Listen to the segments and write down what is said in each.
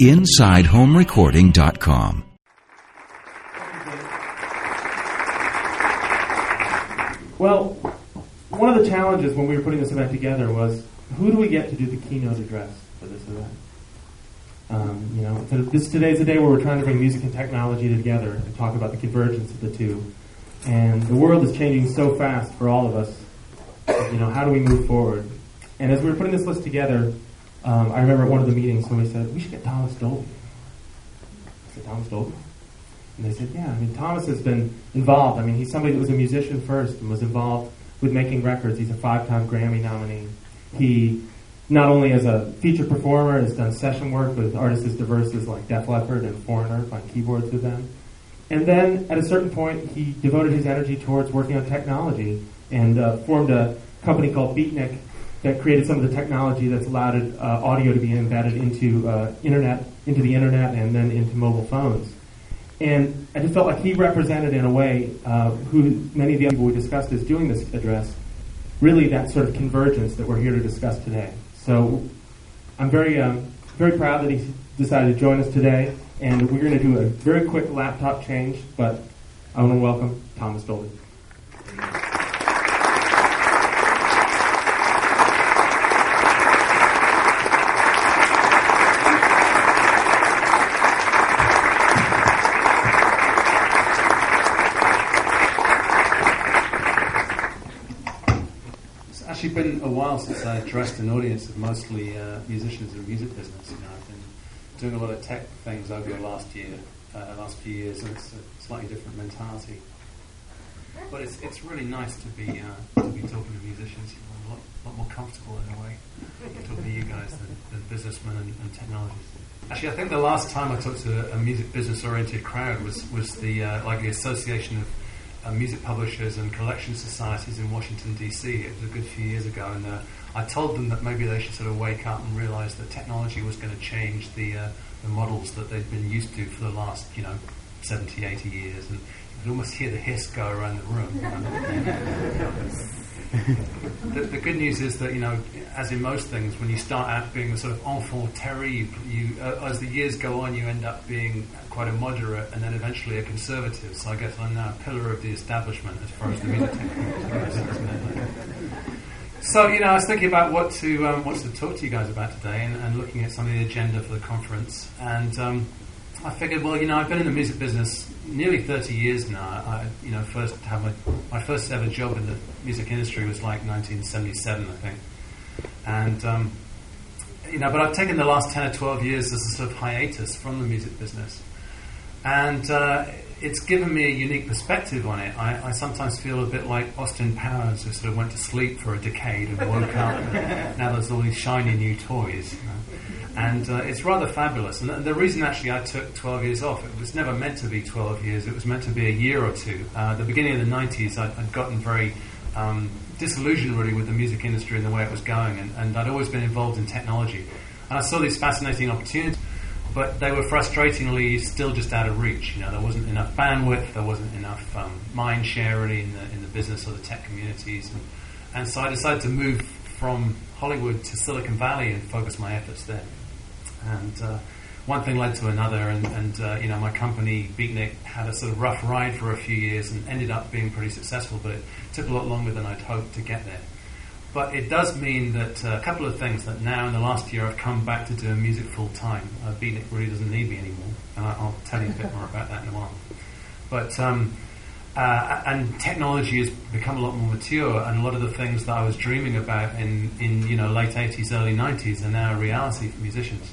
InsideHomeRecording.com. Well, one of the challenges when we were putting this event together was, who do we get to do the keynote address for this event? Today's the day where we're trying to bring music and technology together and talk about the convergence of the two. And the world is changing so fast for all of us. How do we move forward? And as we were putting this list together, I remember at one of the meetings somebody said, we should get Thomas Dolby. I said, Thomas Dolby? And they said, yeah, Thomas has been involved. He's somebody that was a musician first and was involved with making records. He's a 5-time Grammy nominee. He, not only as a featured performer, has done session work with artists as diverse as like Def Leppard and Foreigner, playing keyboards with them. And then, at a certain point, he devoted his energy towards working on technology and formed a company called Beatnik that created some of the technology that's allowed audio to be embedded into the internet, and then into mobile phones. And I just felt like he represented, in a way, who many of the other people we discussed as doing this address, really that sort of convergence that we're here to discuss today. So I'm very proud that he decided to join us today, and we're going to do a very quick laptop change, but I want to welcome Thomas Dolby. It's been a while since I addressed an audience of mostly musicians in the music business. I've been doing a lot of tech things over the last few years, and it's a slightly different mentality. But it's really nice to be talking to musicians. I'm a lot more comfortable in a way talking to you guys than businessmen and technologists. Actually, I think the last time I talked to a music business-oriented crowd was the Association of music publishers and collection societies in Washington, D.C. It was a good few years ago, and I told them that maybe they should sort of wake up and realize that technology was going to change the models that they'd been used to for the last 70, 80 years, and you could almost hear the hiss go around the room. The good news is that, as in most things, when you start out being the sort of enfant terrible, as the years go on, you end up being quite a moderate and then eventually a conservative. So I guess I'm now a pillar of the establishment as far as the music technology. So, I was thinking about what to talk to you guys about today, and looking at some of the agenda for the conference. And I figured, I've been in the music business nearly 30 years now. I first had my first ever job in the music industry was like 1977, I think. And, but I've taken the last 10 or 12 years as a sort of hiatus from the music business. And it's given me a unique perspective on it. I sometimes feel a bit like Austin Powers, who sort of went to sleep for a decade and woke up, and now there's all these shiny new toys. And it's rather fabulous. And the reason actually I took 12 years off, it was never meant to be 12 years, it was meant to be a year or two. The beginning of the 90s, I'd gotten very disillusioned really with the music industry and the way it was going, and I'd always been involved in technology. And I saw these fascinating opportunities, but they were frustratingly still just out of reach. There wasn't enough bandwidth, there wasn't enough mind share really in the business or the tech communities. And so I decided to move from Hollywood to Silicon Valley and focus my efforts there. And one thing led to another, and my company, Beatnik, had a sort of rough ride for a few years and ended up being pretty successful, but it took a lot longer than I'd hoped to get there. But it does mean that a couple of things, that now in the last year I've come back to doing music full time. Beatnik really doesn't need me anymore, and I'll tell you a bit more about that in a while. But and technology has become a lot more mature, and a lot of the things that I was dreaming about in late 80s, early 90s are now a reality for musicians.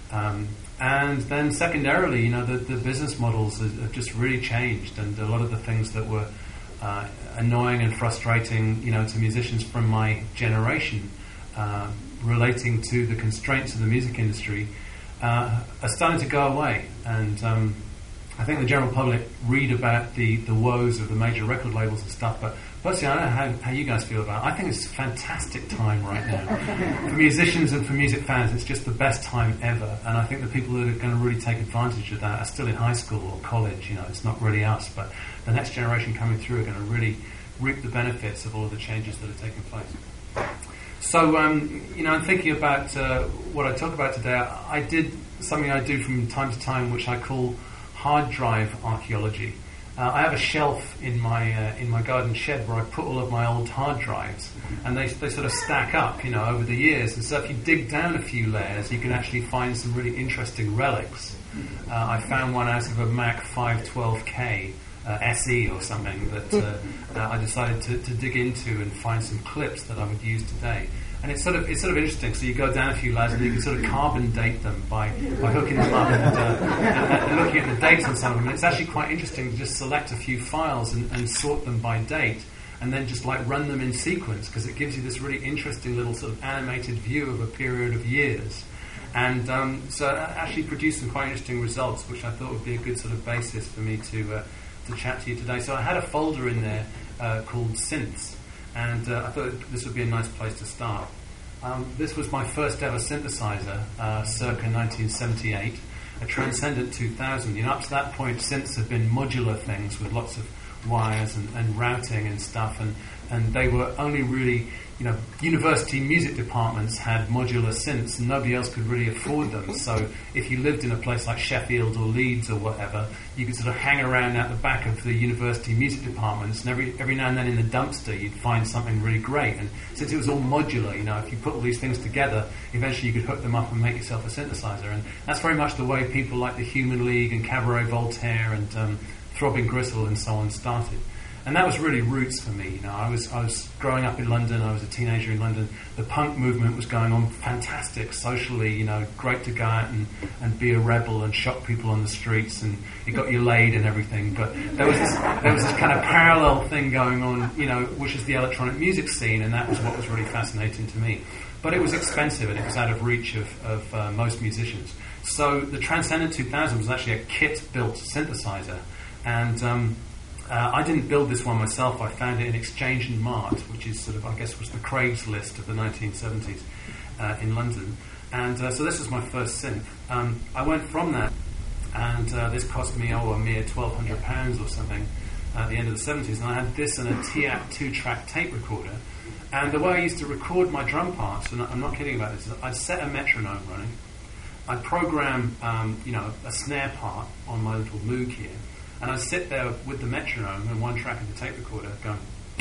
And then secondarily, the business models have just really changed, and a lot of the things that were annoying and frustrating, to musicians from my generation, relating to the constraints of the music industry, are starting to go away. And I think the general public read about the woes of the major record labels and stuff, but personally, I don't know how you guys feel about it. I think it's a fantastic time right now. For musicians and for music fans, it's just the best time ever. And I think the people that are going to really take advantage of that are still in high school or college. It's not really us, but the next generation coming through are going to really reap the benefits of all of the changes that are taking place. So, I'm thinking about what I talk about today. I did something I do from time to time, which I call hard drive archaeology. I have a shelf in my garden shed where I put all of my old hard drives, and they sort of stack up, over the years. And so if you dig down a few layers, you can actually find some really interesting relics. I found one out of a Mac 512K SE or something that I decided to dig into and find some clips that I would use today. And it's sort of interesting. So you go down a few layers and you can sort of carbon date them by hooking them up and looking at the dates on some of them. And it's actually quite interesting to just select a few files and sort them by date, and then just like run them in sequence, because it gives you this really interesting little sort of animated view of a period of years. And so it actually produced some quite interesting results, which I thought would be a good sort of basis for me to chat to you today. So I had a folder in there called Synths. And I thought this would be a nice place to start. This was my first ever synthesizer, circa 1978, a Transcendent 2000. Up to that point, synths had been modular things with lots of wires and routing and stuff, and they were only really, university music departments had modular synths, and nobody else could really afford them. So if you lived in a place like Sheffield or Leeds or whatever, you could sort of hang around out the back of the university music departments, and every now and then in the dumpster you'd find something really great. And since it was all modular, if you put all these things together, eventually you could hook them up and make yourself a synthesizer. And that's very much the way people like the Human League and Cabaret Voltaire and Throbbing Gristle and so on started. And that was really roots for me. I was growing up in London. I was a teenager in London. The punk movement was going on, fantastic socially. Great to go out and be a rebel and shock people on the streets, and it got you laid and everything. But there was this kind of parallel thing going on, which is the electronic music scene, and that was what was really fascinating to me. But it was expensive and it was out of reach of most musicians. So the Transcendent 2000 was actually a kit-built synthesizer, and I didn't build this one myself. I found it in Exchange and Mart, which is sort of, I guess, was the Craigslist of the 1970s in London. And so this was my first synth. I went from that, and this cost me, a mere £1,200 or something at the end of the 70s. And I had this and a TIAC 2-track tape recorder. And the way I used to record my drum parts, and I'm not kidding about this, is I'd set a metronome running. I'd program, a snare part on my little Moog here. And I'd sit there with the metronome and one track of the tape recorder going,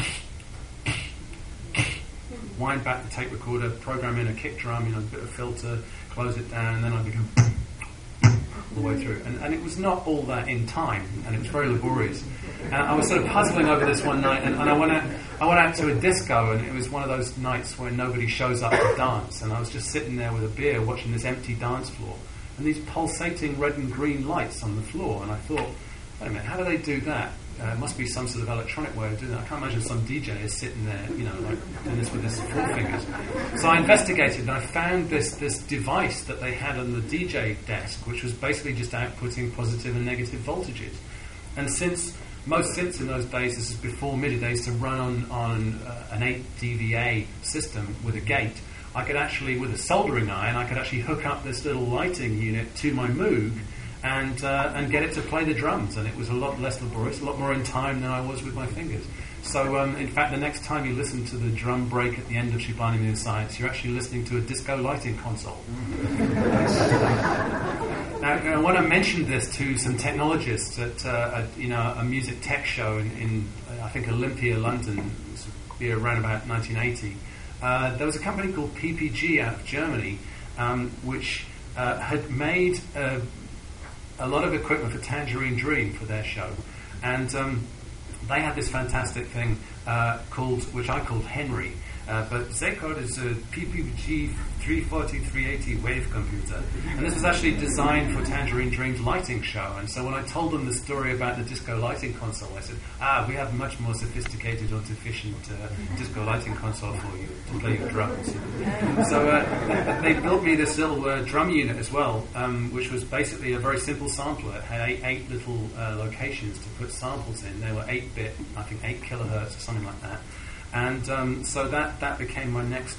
wind back the tape recorder, program in a kick drum, a bit of filter, close it down, and then I'd become all the way through. And it was not all that in time, and it was very laborious. And I was sort of puzzling over this one night, and I went out to a disco, and it was one of those nights where nobody shows up to dance, and I was just sitting there with a beer watching this empty dance floor, and these pulsating red and green lights on the floor, and I thought, wait a minute, how do they do that? It must be some sort of electronic way of doing that. I can't imagine some DJ is sitting there, like doing this with his forefingers. So I investigated and I found this device that they had on the DJ desk, which was basically just outputting positive and negative voltages. And since most synths in those days, this is before MIDI, they used to run on an 8 dVA system with a gate, I could actually, with a soldering iron, I could actually hook up this little lighting unit to my Moog and get it to play the drums, and it was a lot less laborious, a lot more in time than I was with my fingers. So, in fact, the next time you listen to the drum break at the end of Subliminal in Science, you're actually listening to a disco lighting console. Now, I want to mention this to some technologists at a music tech show in I think Olympia, London. This would be around about 1980. There was a company called PPG out of Germany, which had made a lot of equipment for Tangerine Dream for their show, and they had this fantastic thing which I called Henry, but they called it a PPG 340-380 wave computer, and this was actually designed for Tangerine Dream's lighting show. And so when I told them the story about the disco lighting console, I said, we have a much more sophisticated and efficient disco lighting console for you to play your drums. So they built me this little drum unit as well, which was basically a very simple sampler. It had eight little locations to put samples in. They were 8-bit, I think 8 kilohertz or something like that. And so that became my next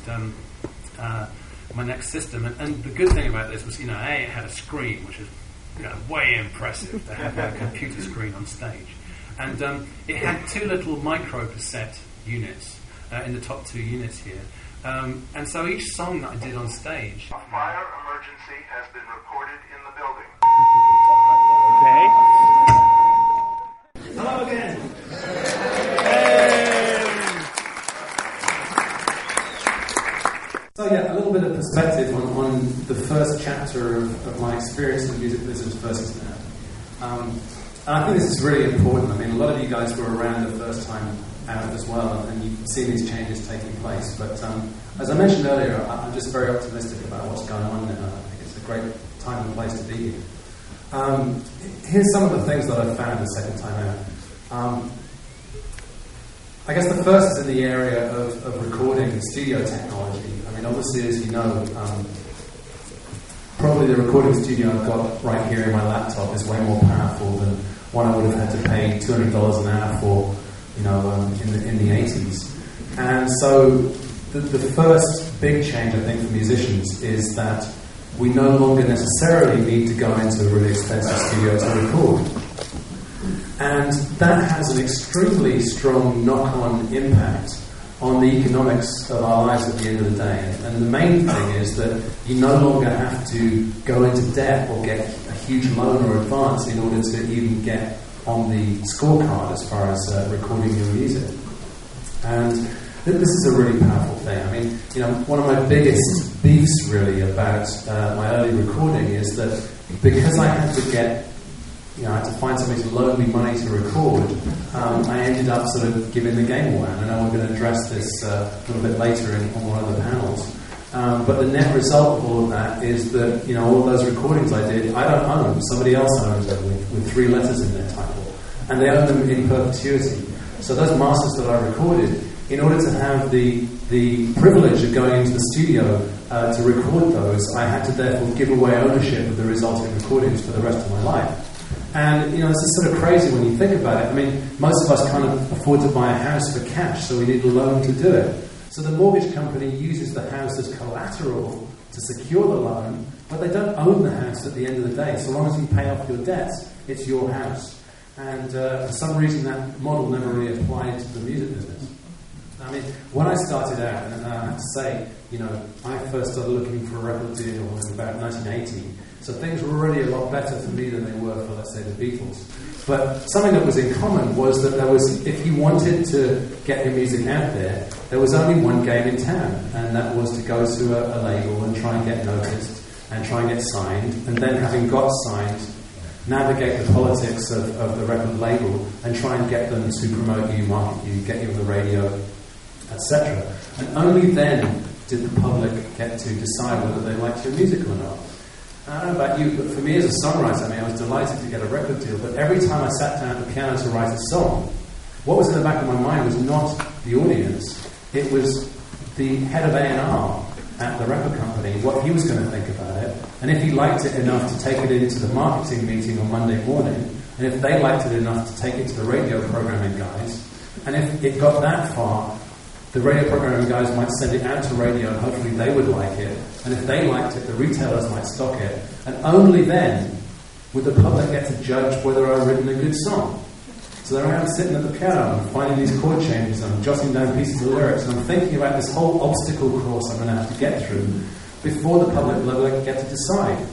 system. And the good thing about this was, it had a screen, which was way impressive to have a computer screen on stage. And it had 2 little micro cassette units in the top 2 units here, And so each song that I did on stage... A fire emergency has been reported in the building. Okay. Hello again. So yeah, a little bit of perspective on the first chapter of my experience in the music business versus now. And I think this is really important. I mean, a lot of you guys were around the first time out as well, and you've seen these changes taking place. But as I mentioned earlier, I'm just very optimistic about what's going on now. I think it's a great time and place to be here. Here's some of the things that I've found the second time out. I guess the first is in the area of recording and studio technology. I mean, obviously, as you know, probably the recording studio I've got right here in my laptop is way more powerful than one I would have had to pay $200 an hour for, you know, in the 80s. And so the first big change, I think, for musicians is that we no longer necessarily need to go into a really expensive studio to record. And that has an extremely strong knock-on impact on the economics of our lives at the end of the day. And the main thing is that you no longer have to go into debt or get a huge loan or advance in order to even get on the scorecard as far as recording your music. And this is a really powerful thing. I mean, you know, one of my biggest beefs really about my early recording is that because I had to get, you know, I had to find somebody to loan me money to record, I ended up sort of giving the game away. And I know I'm going to address this a little bit later on one of the panels. But the net result of all of that is that, you know, all those recordings I did, I don't own them. Somebody else owns them with 3 letters in their title. And they own them in perpetuity. So those masters that I recorded, in order to have the privilege of going into the studio to record those, I had to therefore give away ownership of the resulting recordings for the rest of my life. And, you know, this is sort of crazy when you think about it. I mean, most of us can't afford to buy a house for cash, so we need a loan to do it. So the mortgage company uses the house as collateral to secure the loan, but they don't own the house at the end of the day. So long as you pay off your debts, it's your house. And for some reason, that model never really applied to the music business. I mean, when I started out, and I have to say, you know, I first started looking for a record deal in about 1980, so things were already a lot better for me than they were for, let's say, the Beatles. But something that was in common was that there was, if you wanted to get your music out there was only one game in town, and that was to go to a label and try and get noticed, and try and get signed, and then having got signed, navigate the politics of the record label, and try and get them to promote you, market you, get you on the radio, etc. And only then did the public get to decide whether they liked your music or not. I don't know about you, but for me as a songwriter, I mean, I was delighted to get a record deal, but every time I sat down at the piano to write a song, what was in the back of my mind was not the audience, it was the head of A&R at the record company, what he was going to think about it, and if he liked it enough to take it into the marketing meeting on Monday morning, and if they liked it enough to take it to the radio programming guys, and if it got that far, the radio programming guys might send it out to radio and hopefully they would like it. And if they liked it, the retailers might stock it. And only then would the public get to judge whether I've written a good song. So there I am sitting at the piano and finding these chord changes and I'm jotting down pieces of lyrics and I'm thinking about this whole obstacle course I'm going to have to get through before the public level get to decide.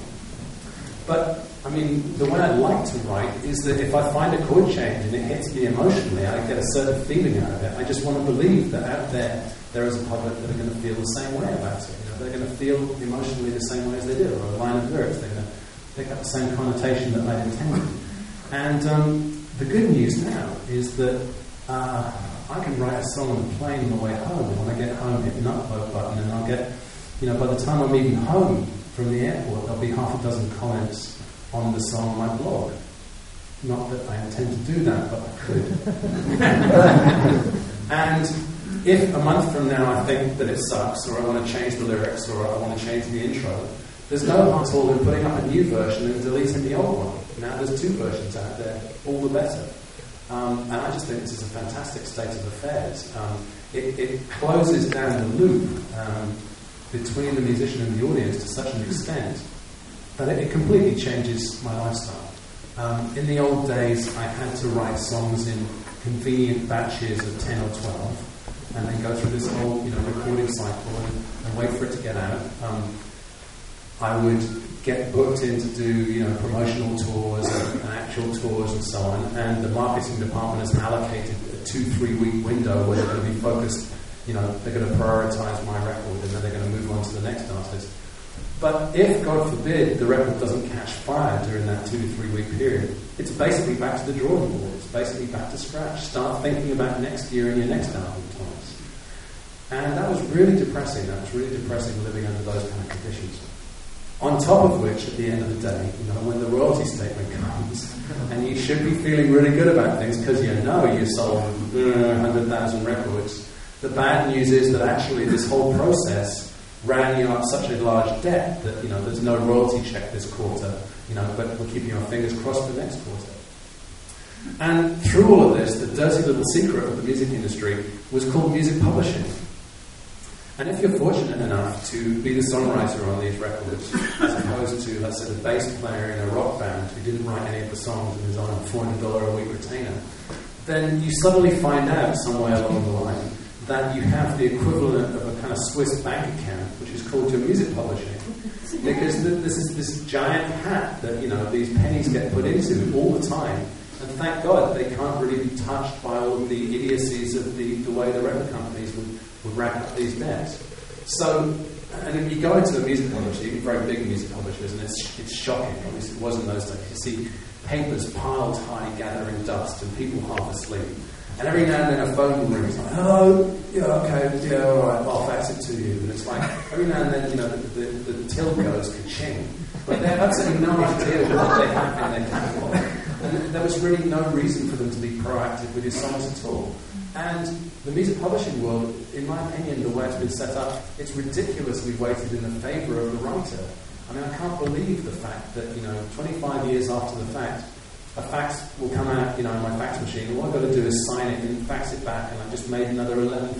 But I mean, the way I'd like to write is that if I find a chord change and it hits me emotionally, I get a certain feeling out of it. I just want to believe that out there is a public that are going to feel the same way about it. You know, they're going to feel emotionally the same way as they do, or a line of lyrics, they're going to pick up the same connotation that I intended. And the good news now is that I can write a song on the plane on the way home. When I get home, hit an upload button, and I'll get, you know, by the time I'm even home from the airport, there'll be half a dozen comments on the song on my blog. Not that I intend to do that, but I could. And if a month from now I think that it sucks, or I want to change the lyrics, or I want to change the intro, there's no harm at all in putting up a new version and deleting the old one. Now there's 2 versions out there, all the better. And I just think this is a fantastic state of affairs. It closes down the loop between the musician and the audience to such an extent that it completely changes my lifestyle. In the old days, I had to write songs in convenient batches of 10 or 12. and then go through this whole recording cycle and wait for it to get out. I would get booked in to do promotional tours and actual tours and so on, and the marketing department has allocated a 2-3 week window where they're going to be focused, they're going to prioritize my record and then they're going to move on to the next artist. But if, God forbid, the record doesn't catch fire during that 2 to 3 week period, it's basically back to the drawing board. It's basically back to scratch. Start thinking about next year and your next album, Thomas. And that was really depressing. That was really depressing living under those kind of conditions. On top of which, at the end of the day, when the royalty statement comes, and you should be feeling really good about things because you sold 100,000 records, the bad news is that actually this whole process ran you up such a large debt that there's no royalty check this quarter, but we're keeping our fingers crossed for next quarter. And through all of this, the dirty little secret of the music industry was called music publishing. And if you're fortunate enough to be the songwriter on these records, as opposed to, let's say, the bass player in a rock band who didn't write any of the songs and is on a $400 a week retainer, then you suddenly find out somewhere along the line that you have the equivalent of a kind of Swiss bank account, which is called your music publishing. Because this is this giant hat that, these pennies get put into all the time. And thank God they can't really be touched by all of the idiocies of the way the record companies would rack up these debts. So, and if you go into the music publisher, even very big music publishers, and it's shocking. Obviously, it wasn't those days. You see papers piled high, gathering dust, and people half asleep. And every now and then a phone rings, like, hello, okay, all right, I'll fax it to you. And it's like, every now and then, the till goes ka-ching. But they have absolutely no idea what they have in their catalogue. And there was really no reason for them to be proactive with your songs at all. And the music publishing world, in my opinion, the way it's been set up, it's ridiculously weighted in the favour of the writer. I mean, I can't believe the fact that, 25 years after the fact, a fax will come out, in my fax machine, and all I've got to do is sign it and fax it back, and I've just made another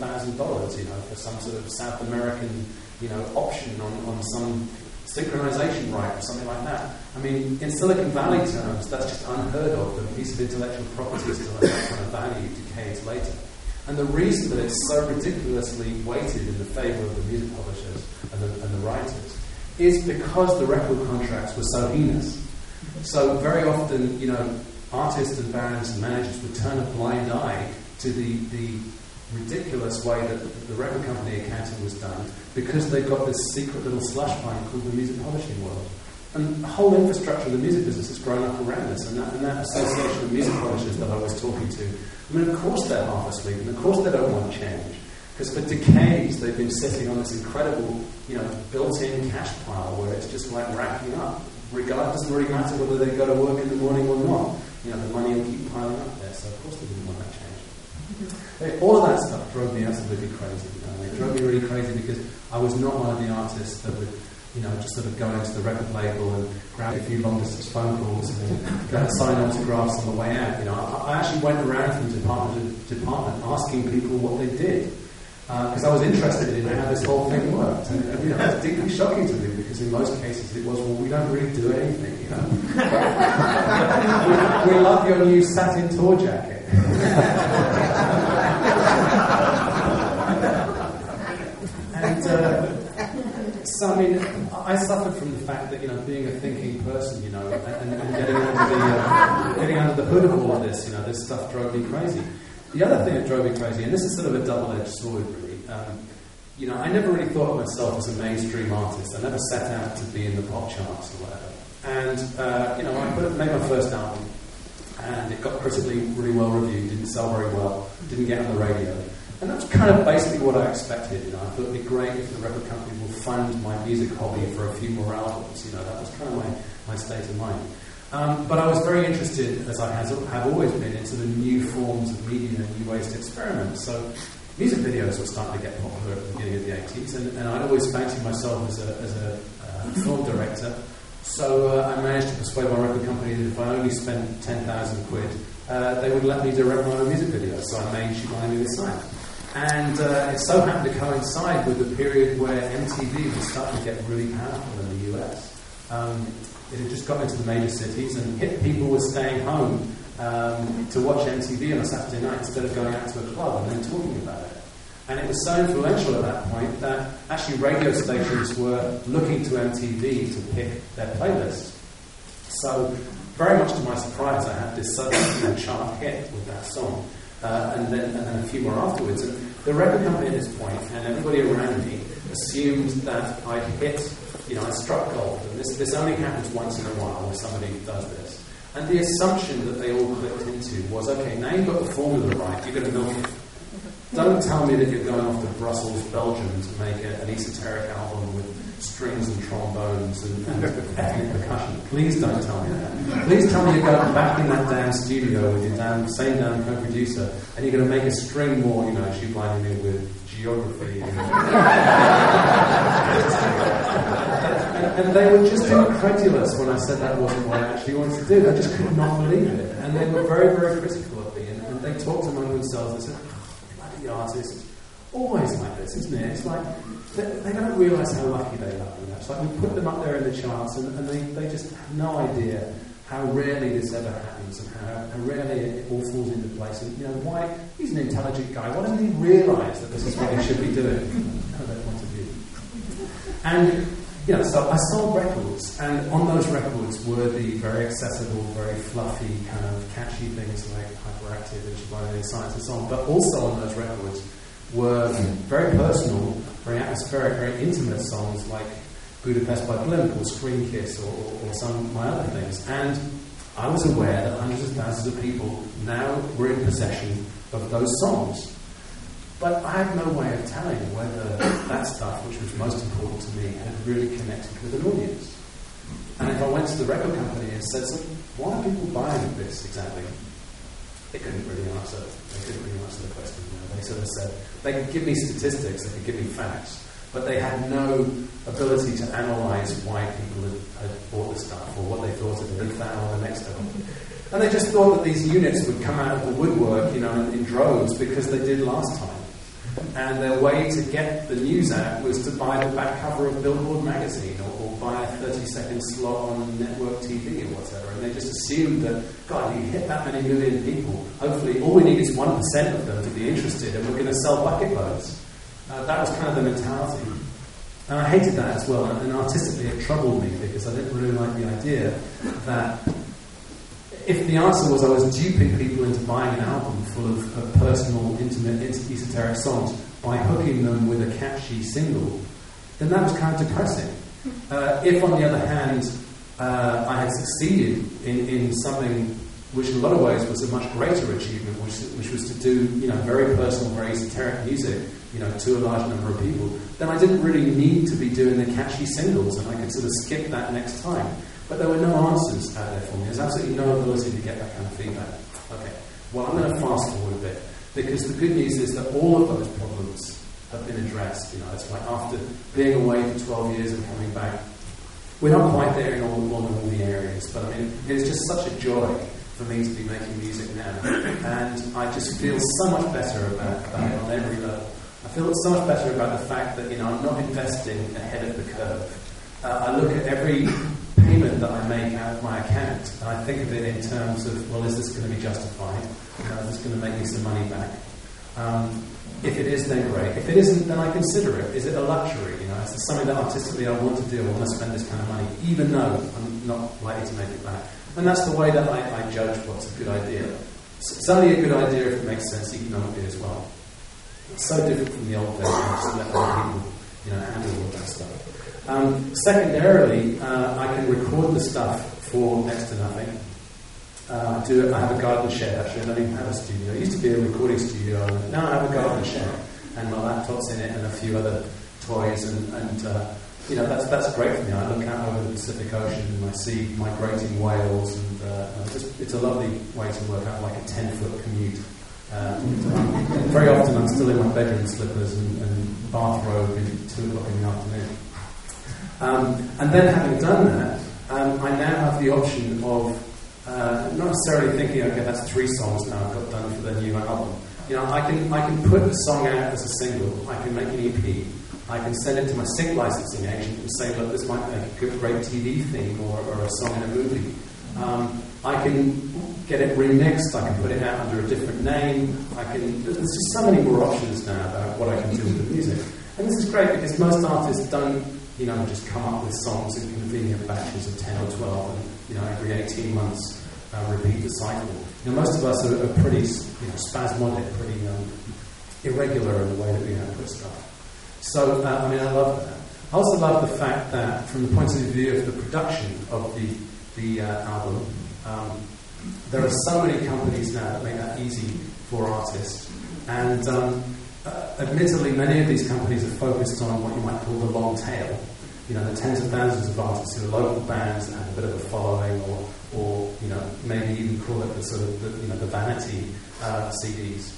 $11,000, for some sort of South American, option on some synchronization right or something like that. I mean, in Silicon Valley terms, that's just unheard of, that a piece of intellectual property still has that kind of value decades later. And the reason that it's so ridiculously weighted in the favour of the music publishers and the writers is because the record contracts were so heinous. So very often, artists and bands and managers would turn a blind eye to the ridiculous way that the record company accounting was done because they've got this secret little slush fund called the music publishing world. And the whole infrastructure of the music business has grown up around this, and that association of music publishers that I was talking to, I mean, of course they're half asleep, and of course they don't want change. Because for decades they've been sitting on this incredible, built-in cash pile where it's just like racking up. Regardless, it doesn't really matter whether they go to work in the morning or not. The money will keep piling up there, so of course they didn't want that change. All of that stuff drove me absolutely crazy. It drove me really crazy because I was not one of the artists that would, just sort of go into the record label and grab a few long-distance phone calls and go and sign autographs on the way out. I actually went around from department to department asking people what they did. Because I was interested in how this whole thing worked. And it was deeply shocking to me because in most cases it was, well, we don't really do anything, we love your new satin tour jacket. And so, I mean, I suffered from the fact that, being a thinking person, and getting under the hood of all of this, this stuff drove me crazy. The other thing that drove me crazy, and this is sort of a double-edged sword, really, I never really thought of myself as a mainstream artist. I never set out to be in the pop charts or whatever. And, I made my first album, and it got critically really well reviewed, didn't sell very well, didn't get on the radio. And that's kind of basically what I expected. I thought it'd be great if the record company will fund my music hobby for a few more albums. That was kind of my state of mind. But I was very interested, as I have always been, in sort of new forms of media and new ways to experiment. So music videos were starting to get popular at the beginning of the 80s, and I'd always fancied myself as a film director. So I managed to persuade my record company that if I only spent 10,000 quid, they would let me direct my own music videos. So I made She Blinded Me With Sight. And it so happened to coincide with the period where MTV was starting to get really powerful in the US. It had just got into the major cities, and hip people were staying home to watch MTV on a Saturday night instead of going out to a club and then talking about it. And it was so influential at that point that actually radio stations were looking to MTV to pick their playlists. So, very much to my surprise, I had this sudden chart hit with that song, and then a few more afterwards. And the record company at this point, and everybody around me, assumed that I'd hit, I struck gold. And this only happens once in a while when somebody does this. And the assumption that they all clicked into was, okay, now you've got the formula right, you're going to milk it. Don't tell me that you're going off to Brussels, Belgium to make an esoteric album with strings and trombones and ethnic percussion. Please don't tell me that. Please tell me you're going back in that damn studio with your same damn co-producer and you're going to make a string more, she's blinding me with geography. And they were just incredulous when I said that wasn't what I actually wanted to do. They just could not believe it. And they were very, very critical of me. And they talked among themselves. They said, the artists always like this, isn't it? It's like they don't realise how lucky they are. It's like we put them up there in the charts and they just have no idea how rarely this ever happens and how rarely it all falls into place. And why he's an intelligent guy. Why doesn't he realise that this is what he should be doing? From their point of view. And so I sold records, and on those records were the very accessible, very fluffy, kind of catchy things like Hyperactive and Shibari Science and so on. But also on those records were very personal, very atmospheric, very intimate songs like Budapest by Blimp or Screen Kiss or some of my other things. And I was aware that hundreds of thousands of people now were in possession of those songs. But I had no way of telling whether that stuff, which was most important to me, had really connected with an audience. And if I went to the record company and said, so why are people buying this exactly? They couldn't really answer. They couldn't really answer the question. They sort of said, they could give me statistics, they could give me facts, but they had no ability to analyse why people had bought the stuff or what they thought of it, that or the next album. And they just thought that these units would come out of the woodwork, in droves because they did last time. And their way to get the news out was to buy the back cover of Billboard magazine or buy a 30-second slot on network TV or whatever. And they just assumed that, God, you hit that many million people. Hopefully, all we need is 1% of them to be interested and we're going to sell bucket loads. That was kind of the mentality. And I hated that as well. And artistically, it troubled me because I didn't really like the idea that if the answer was I was duping people into buying an album full of personal, intimate, esoteric songs by hooking them with a catchy single, then that was kind of depressing. If, on the other hand, I had succeeded in something which in a lot of ways was a much greater achievement, which was to do very personal, very esoteric music to a large number of people, then I didn't really need to be doing the catchy singles and I could sort of skip that next time. But there were no answers out there for me. There's absolutely no ability to get that kind of feedback. Okay, well, I'm going to fast forward a bit because the good news is that all of those problems have been addressed. It's like after being away for 12 years and coming back, we're not quite there in all the areas, but I mean, it's just such a joy for me to be making music now. And I just feel so much better about it on every level. I feel so much better about the fact that, I'm not investing ahead of the curve. I look at every payment that I make out of my account, and I think of it in terms of, well, is this going to be justified? Is this going to make me some money back? If it is, then great. If it isn't, then I consider it. Is it a luxury? Is it something that artistically I want to do? I want to spend this kind of money, even though I'm not likely to make it back. And that's the way that I judge what's a good idea. It's only a good idea if it makes sense economically as well. It's so different from the old days when just let other people, handle all that stuff. Secondarily, I can record the stuff for next to nothing. I have a garden shed, actually. I don't even have a studio. It used to be a recording studio. Now I have a garden shed, and my laptop's in it, and a few other toys, and that's great for me. I look out over the Pacific Ocean, and I see migrating whales, and it's a lovely way to work out like a 10-foot commute. Very often I'm still in my bedroom slippers and bathrobe at 2 o'clock in the afternoon. And then having done that, I now have the option of not necessarily thinking, okay, that's 3 songs now I've got done for the new album. I can put a song out as a single, I can make an EP, I can send it to my sync licensing agent and say, look, this might make a great TV theme or a song in a movie. I can get it remixed, I can put it out under a different name, there's just so many more options now about what I can do with the music. And this is great because most artists don't, just come up with songs in convenient batches of 10 or 12 and, every 18 months repeat the cycle. Most of us are pretty, spasmodic, pretty irregular in the way that we output stuff. So, I love that. I also love the fact that from the point of view of the production of the album, there are so many companies now that make that easy for artists. And admittedly, many of these companies are focused on what you might call the long tail. The tens of thousands of artists who are local bands and have a bit of a following, or maybe even call it the sort of the vanity CDs.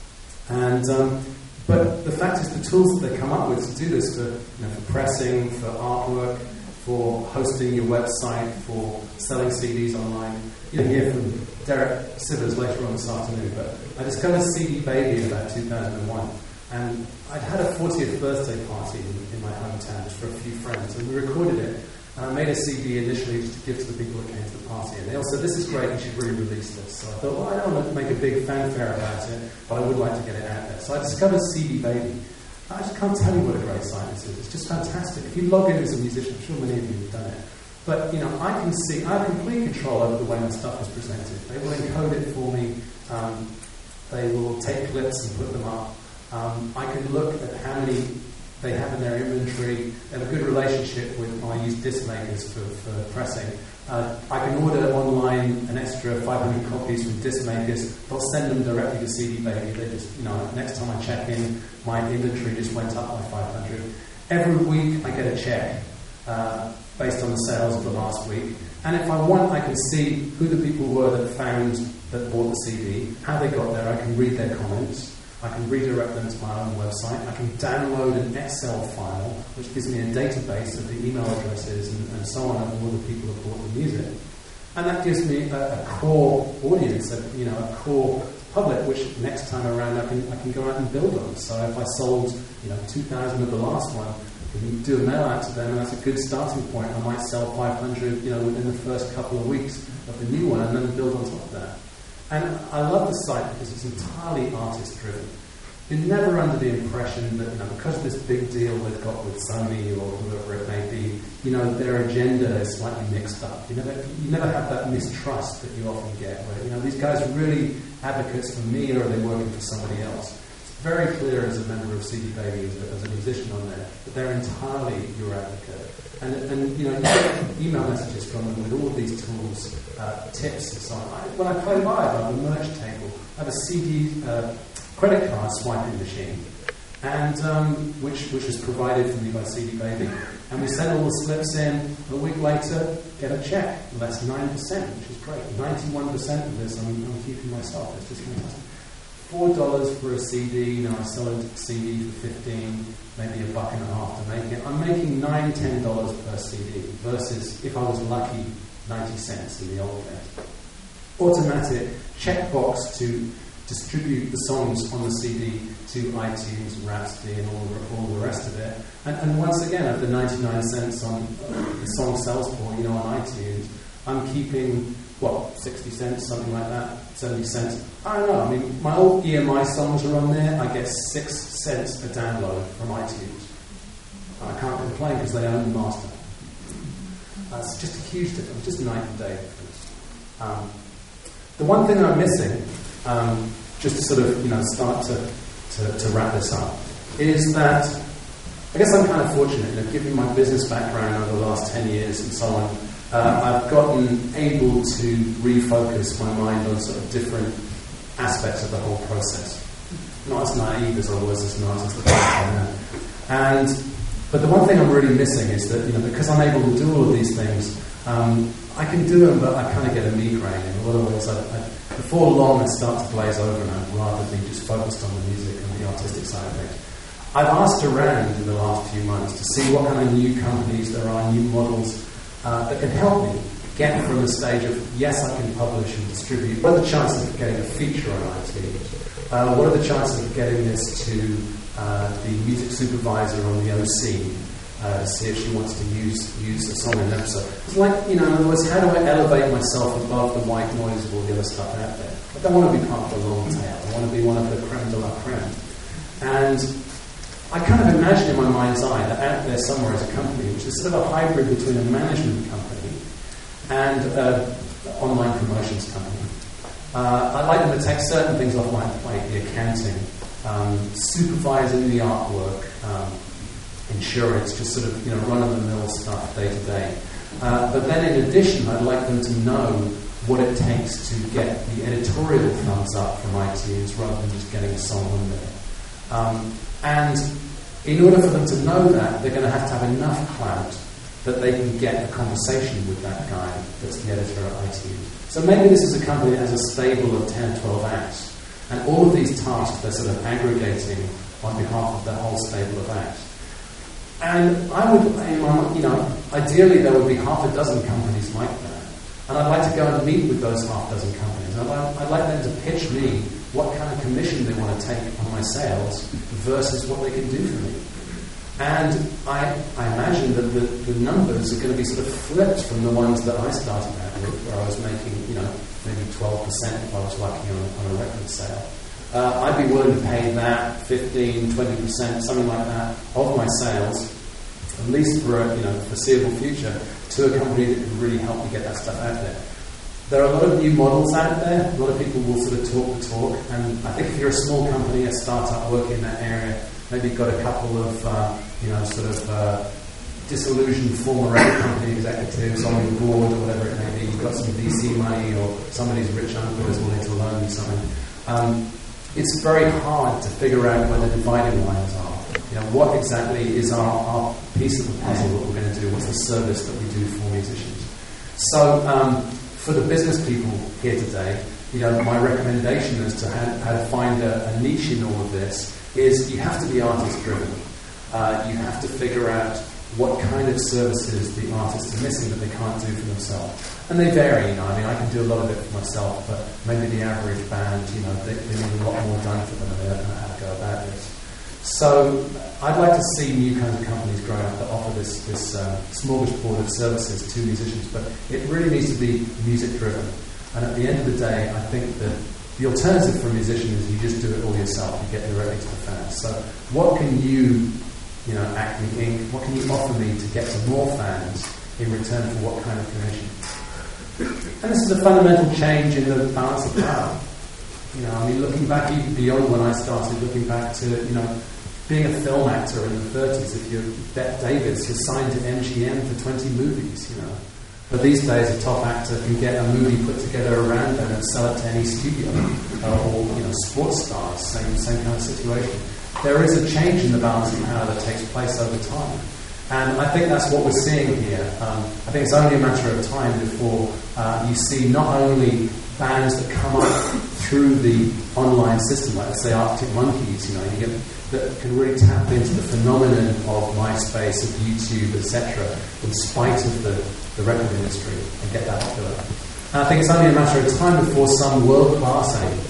And but the fact is, the tools that they come up with to do this for pressing, for artwork, for hosting your website, for selling CDs online. You'll hear from Derek Sivers later on this afternoon, but I discovered CD Baby in about 2001. And I'd had a 40th birthday party in my hometown just for a few friends, and we recorded it. And I made a CD initially just to give to the people that came to the party. And they all said, "This is great, you should really release this." So I thought, well, I don't want to make a big fanfare about it, but I would like to get it out there. So I discovered CD Baby. I just can't tell you what a great site this is. It's just fantastic. If you log in as a musician, I'm sure many of you have done it. But, I have complete control over the way my stuff is presented. They will encode it for me. They will take clips and put them up. I can look at how many they have in their inventory. They have a good relationship with, I use disc makers for pressing. I can order online an extra 500 copies from disc makers. They'll send them directly to CD Baby. They just, next time I check in, my inventory just went up by 500. Every week I get a check based on the sales of the last week. And if I want, I can see who the people were that bought the CD, how they got there. I can read their comments. I can redirect them to my own website. I can download an Excel file, which gives me a database of the email addresses and so on of all the people who bought the music. And that gives me a core audience, a core public, which next time around I can go out and build on. So if I sold 2,000 of the last one, I can do a mail out to them, and that's a good starting point. I might sell 500 within the first couple of weeks of the new one, and then build on top of that. And I love the site because it's entirely artist-driven. You're never under the impression that, because of this big deal they've got with Sony or whoever it may be, their agenda is slightly mixed up. You never have that mistrust that you often get, where, these guys are really advocates for me, or are they working for somebody else? It's very clear as a member of CD Baby, as a musician on there, that they're entirely your advocate. And you get email messages from them with all of these tools, tips and so on. When I play live, I have a merch table. I have a CD credit card swiping machine, and which was provided for me by CD Baby. And we send all the slips in. A week later, get a check, less 9%, which is great. 91% of this I'm keeping myself. It's just fantastic. $4 for a CD, I sell a CD for $15, maybe $1.50 to make it. I'm making $9, $10 per CD versus, if I was lucky, 90 cents in the old days. Automatic checkbox to distribute the songs on the CD to iTunes, Rhapsody, and all the rest of it. And once again, at the 99 cents on the song sells for, on iTunes, I'm keeping 60 cents, something like that, 70 cents. I don't know. My old EMI songs are on there. I get 6 cents a download from iTunes. And I can't complain because they own the master. It's just a huge difference, just night and day difference. The one thing I'm missing, just to sort of start to wrap this up, is that I guess I'm kind of fortunate, given my business background over the last 10 years and so on. I've gotten able to refocus my mind on sort of different aspects of the whole process. Not as naive as I was as an artist at the time. But the one thing I'm really missing is that, because I'm able to do all of these things, I can do them, but I kind of get a migraine. In a lot of ways, before long, I start to blaze over, and I'd rather be just focused on the music and the artistic side of things. I've asked around in the last few months to see what kind of new companies there are, new models that can help me get from the stage of, yes, I can publish and distribute. What are the chances of getting a feature on iTunes? What are the chances of getting this to the music supervisor on the OC? to see if she wants to use a song in an episode. It's like, in other words, how do I elevate myself above the white noise of all the other stuff out there? I don't want to be part of the long tail. I want to be one of the creme de la creme. And I kind of imagine in my mind's eye that out there somewhere is a company which is sort of a hybrid between a management company and an online promotions company. I'd like them to take certain things off my plate, the accounting, supervising the artwork, insurance, just sort of run-of-the-mill stuff day to day. But then in addition, I'd like them to know what it takes to get the editorial thumbs up from iTunes rather than just getting a song on there. And in order for them to know that, they're going to have enough clout that they can get a conversation with that guy that's the editor at iTunes. So maybe this is a company that has a stable of 10 or 12 acts, and all of these tasks they're sort of aggregating on behalf of the whole stable of acts. And I would, ideally there would be half a dozen companies like that, and I'd like to go and meet with those half dozen companies. I'd like them to pitch me what kind of commission they want to take on my sales versus what they can do for me. And I imagine that the numbers are going to be sort of flipped from the ones that I started out with, where I was making, maybe 12% if I was lucky on a record sale. I'd be willing to pay that 15, 20%, something like that, of my sales, at least for a foreseeable future, to a company that can really help me get that stuff out there. There are a lot of new models out there. A lot of people will sort of talk the talk, and I think if you're a small company, a startup working in that area, maybe you've got a couple of disillusioned former record company executives on your board or whatever it may be. You've got some VC money or somebody's rich uncle is willing to loan you something. It's very hard to figure out where the dividing lines are. What exactly is our piece of the puzzle that we're going to do? What's the service that we do for musicians? So for the business people here today, my recommendation as to how to find a niche in all of this is you have to be artist-driven. You have to figure out what kind of services the artists are missing that they can't do for themselves. And they vary, I can do a lot of it for myself, but maybe the average band, they need a lot more done for them and they don't know how to go about this. So I'd like to see new kinds of companies growing up that offer this smorgasbord of services to musicians, but it really needs to be music-driven. And at the end of the day, I think that the alternative for a musician is you just do it all yourself, you get directly to the fans. So what can you, Acme Inc., what can you offer me to get to more fans in return for what kind of commission? And this is a fundamental change in the balance of power. Looking back even beyond when I started, looking back to, being a film actor in the 30s, if you're Bette Davis, you're signed to MGM for 20 movies, But these days, a top actor can get a movie put together around them and sell it to any studio, or sports stars, same kind of situation. There is a change in the balance of power that takes place over time, and I think that's what we're seeing here. I think it's only a matter of time before you see not only bands that come up through the online system, like say Arctic Monkeys, that can really tap into the phenomenon of MySpace, of YouTube, etc., in spite of the record industry, and get that popular. And I think it's only a matter of time before some world class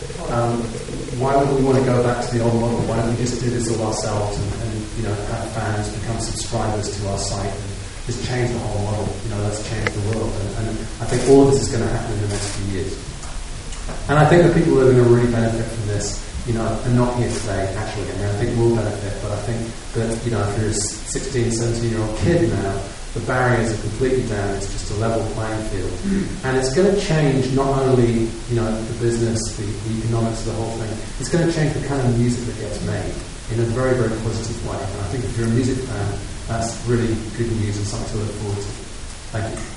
why would we want to go back to the old model? Why don't we just do this all ourselves and have fans become subscribers to our site and just change the whole model? Let's change the world. And I think all of this is going to happen in the next few years. And I think the people that are going to really benefit from this, are not here today, actually. I think we'll benefit, but I think that, if you're a 16, 17-year-old kid now, the barriers are completely down. It's just a level playing field. And it's going to change not only, the business, the economics of the whole thing, it's going to change the kind of music that gets made in a very, very positive way. And I think if you're a music fan, that's really good news and something to look forward to. Thank you.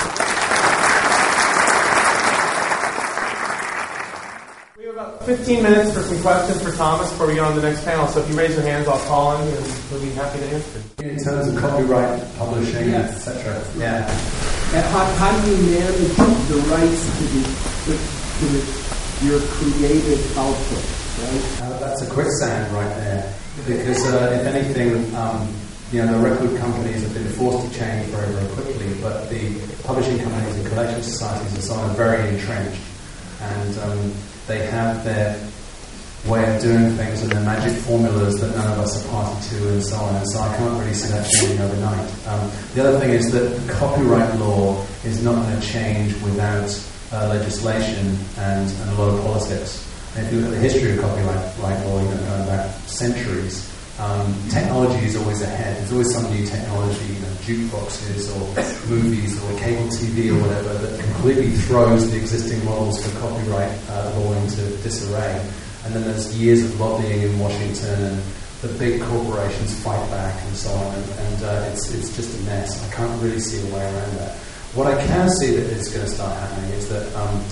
We have about 15 minutes for some questions for Thomas before we get on to the next panel. So if you raise your hands, I'll call on you and we'll be happy to answer. In terms of copyright, publishing, etc. Yeah. And how do you manage the rights to your creative output, right? That's a quicksand right there. Because if anything, the record companies have been forced to change very, very quickly, but the publishing companies and collection societies and so on are very entrenched. And they have their way of doing things, and they're magic formulas that none of us are party to, and so on. And so I can't really see that changing overnight. The other thing is that copyright law is not going to change without legislation and a lot of politics. And if you look at the history of copyright law, going back centuries, technology is always ahead. There's always some new technology, jukeboxes or movies or cable TV or whatever, that completely throws the existing models for copyright law into disarray. And then there's years of lobbying in Washington, and the big corporations fight back and so on, and it's just a mess. I can't really see a way around that. What I can see that is going to start happening is that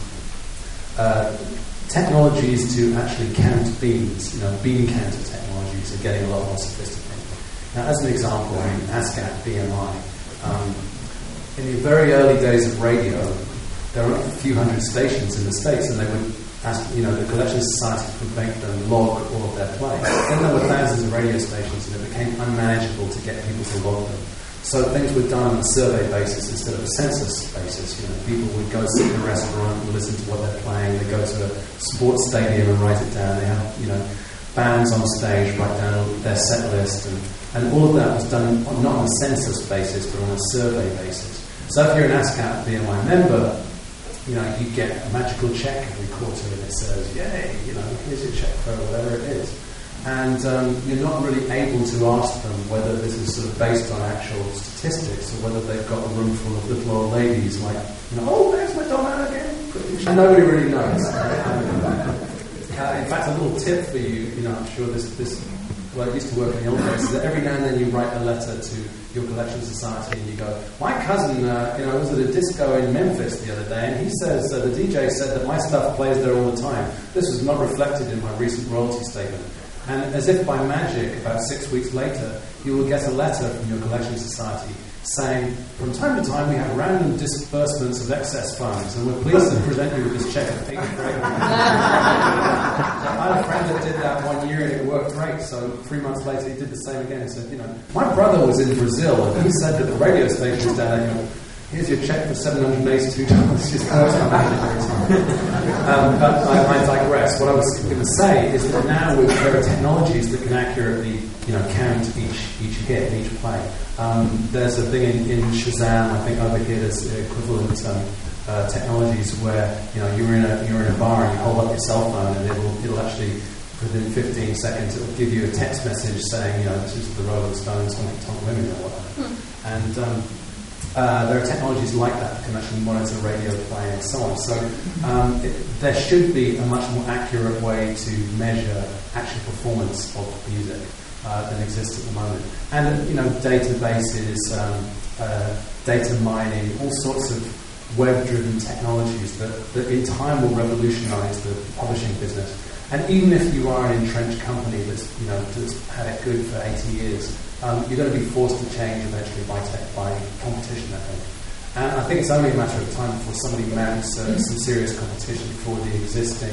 technologies to actually count beans, bean counter technologies, are getting a lot more sophisticated. Now, as an example, ASCAP BMI. In the very early days of radio, there were a few hundred stations in the States, and they would ask, the collection societies would make them log all of their plays. Then there were thousands of radio stations, and it became unmanageable to get people to log them. So things were done on a survey basis instead of a census basis. People would go sit in a restaurant and listen to what they're playing. They go to a sports stadium and write it down. They have, bands on stage write down their set list, and all of that was done not on a census basis, but on a survey basis. So if you're an ASCAP BMI member, you get a magical check every quarter, and it says, "Yay, here's your check for whatever it is." And you're not really able to ask them whether this is sort of based on actual statistics, or whether they've got a room full of little old ladies like, "Oh, there's Madonna again." And nobody really knows. In fact, a little tip for you, I'm sure this well, I used to work in the old days, is that every now and then you write a letter to your collection society and you go, "My cousin, was at a disco in Memphis the other day, and he says, the DJ said that my stuff plays there all the time. This was not reflected in my recent royalty statement." And as if by magic, about 6 weeks later, you will get a letter from your collection society saying, "From time to time we have random disbursements of excess funds, and we're pleased to present you with this check of payment for everyone." I had a friend that did that 1 year and it worked great, so 3 months later he did the same again. He said, "My brother was in Brazil and he said that the radio stations down there go, here's your check for $782. Just but I digress. What I was going to say is that now there are technologies that can accurately count each hit, each play. There's a thing in Shazam, I think over here there's equivalent technologies where you're in a bar and you hold up your cell phone and it'll actually within 15 seconds it will give you a text message saying this is the Rolling Stones, Tom Women or whatever. And there are technologies like that can actually monitor radio play and so on. So there should be a much more accurate way to measure actual performance of music than exists at the moment. And databases, data mining, all sorts of web-driven technologies that in time will revolutionise the publishing business. And even if you are an entrenched company that's had it good for 80 years, you're going to be forced to change eventually by competition, I think. And I think it's only a matter of time before somebody mounts some serious competition for the existing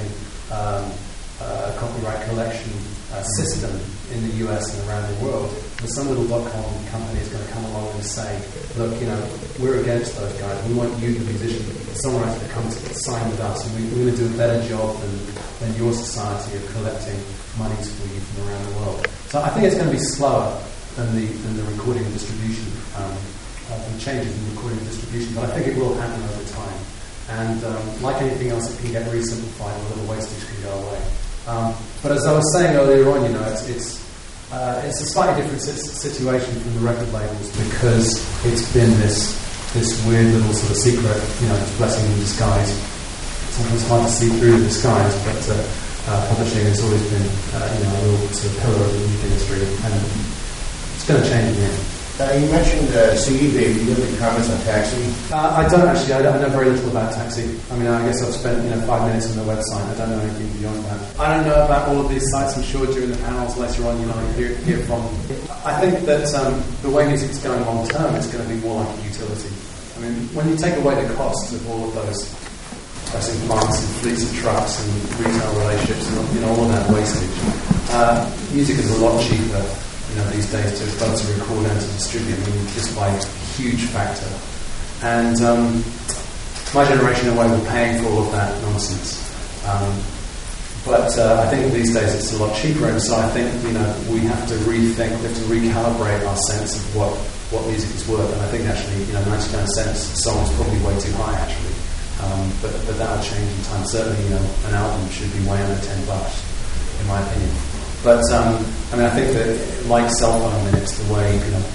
copyright collection system in the US and around the world. But some little .com company is going to come along and say, "Look, we're against those guys. We want you, the musician, the songwriter, to come to sign with us, and we're going to do a better job than your society of collecting monies for you from around the world." So I think it's going to be slower than the recording and distribution, the changes in recording and distribution, but I think it will happen over time. And like anything else, it can get really simplified, a little wastage can go away. But as I was saying earlier on, it's a slightly different situation from the record labels because it's been this weird little sort of secret, blessing in disguise. Sometimes hard to see through the disguise, but publishing has always been a real sort of pillar of the music industry, and it's going to change in the end. You mentioned CD Baby. Do you have any comments on Taxi? I don't actually. I know very little about Taxi. I mean, I guess I've spent 5 minutes on the website. I don't know anything beyond that. I don't know about all of these sites. I'm sure during the panels later on, you hear from them. I think that the way music's going long term, it's going to be more like a utility. I mean, when you take away the costs of all of those pressing plants and fleets of trucks and retail relationships and all of that wastage, music is a lot cheaper. These days to both to record and to distribute, just by a huge factor. And my generation, in a way, were paying for all of that nonsense. But I think these days it's a lot cheaper, and so I think we have to rethink, we have to recalibrate our sense of what music is worth. And I think actually 99 cents a song is probably way too high actually. But that'll change in time. Certainly an album should be way under $10 in my opinion. But I think that like cell phone minutes, the way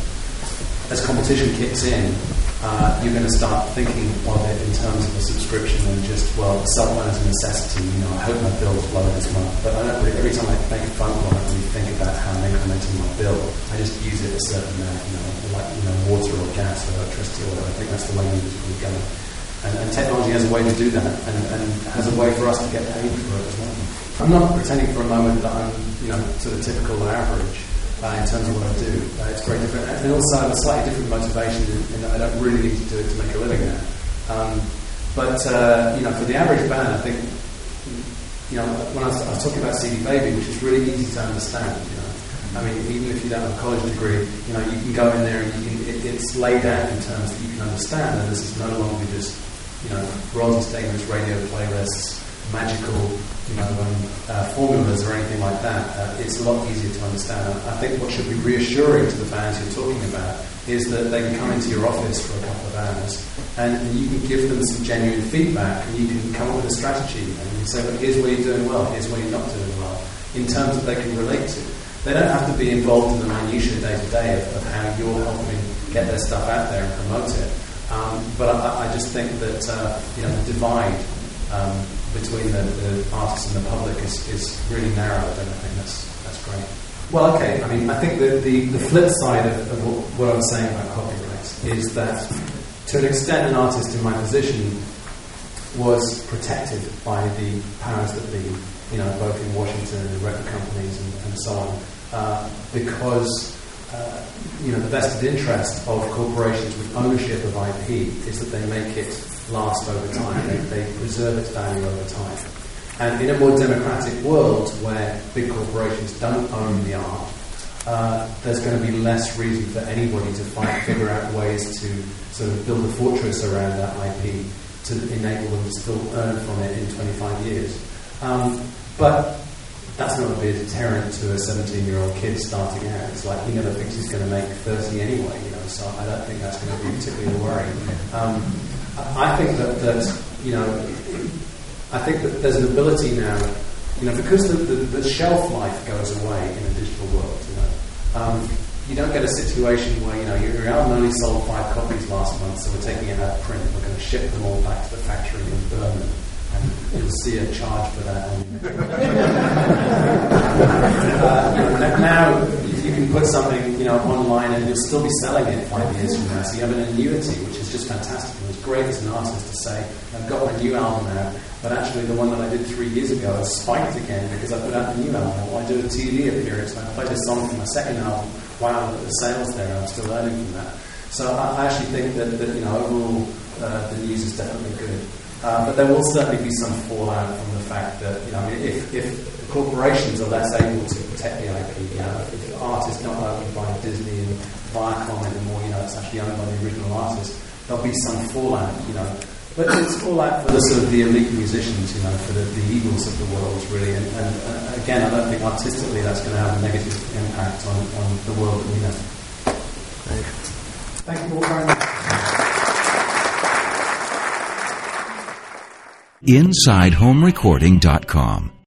as competition kicks in, you're going to start thinking of it in terms of a subscription and just, well, cell phone is a necessity. I hope my bill's lower this month, but I don't really, every time I make a phone call, I don't really think about how I'm incrementing my bill. I just use it a certain amount, like water or gas or electricity or whatever. I think that's the way music is going. And technology has a way to do that, and has a way for us to get paid for it as well. I'm not pretending for a moment that I'm, sort of typical or average. In terms of what I do, it's very different, and also I have a slightly different motivation in that I don't really need to do it to make a living now. But for the average band, I think when I was talking about CD Baby, which is really easy to understand. Even if you don't have a college degree, you can go in there and it's laid out in terms that you can understand. And this is no longer just royalty statements, radio playlists, magical formulas or anything like that. It's a lot easier to understand. I think what should be reassuring to the bands you're talking about is that they can come into your office for a couple of hours and you can give them some genuine feedback, and you can come up with a strategy and you can say, well, here's where you're doing well, here's where you're not doing well, in terms that they can relate to. They don't have to be involved in the minutiae day to day of how you're helping get their stuff out there and promote it. But I just think that the divide between the artists and the public is really narrowed, and I think that's great. Well, okay. I think that the flip side of what I was saying about copyrights is that to an extent an artist in my position was protected by the powers that be, both in Washington and the record companies and so on, because the vested interest of corporations with ownership of IP is that they make it last over time. They preserve its value over time. And in a more democratic world where big corporations don't own the art, there's going to be less reason for anybody to figure out ways to sort of build a fortress around that IP to enable them to still earn from it in 25 years. But that's not going to be a deterrent to a 17-year-old kid starting out. It's like he never thinks he's going to make 30 anyway, so I don't think that's going to be particularly worrying. I think that I think that there's an ability now, because the shelf life goes away in a digital world, you don't get a situation where, your album only sold 5 copies last month, so we're taking it out of print, we're going to ship them all back to the factory in Birmingham, and you'll see a charge for that. Now, you can put something, online and you'll still be selling it 5 years from now, so you have an annuity, which is just fantastic. And it's great as an artist to say, I've got my new album out, but actually the one that I did 3 years ago has spiked again because I put out the new album, or I do a TV appearance and I played a song from my second album. Wow, the sales there, I'm still earning from that. So I actually think that overall the news is definitely good. But there will certainly be some fallout from the fact that, if corporations are less able to protect the IP, if art is not owned by Disney and Viacom anymore, it's actually owned by the original artist, there'll be some fallout, But it's fallout for the sort of the elite musicians, for the Eagles of the world, really. And again, I don't think artistically that's going to have a negative impact on the world that we know. Thank you all very much. InsideHomeRecording.com